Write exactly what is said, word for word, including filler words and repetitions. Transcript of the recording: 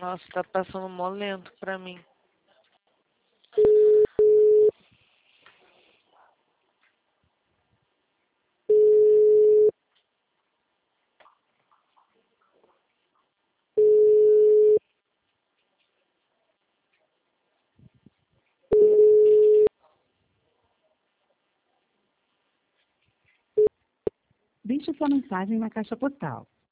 Nossa, tá passando mó lento pra mim. Deixe sua mensagem na caixa postal.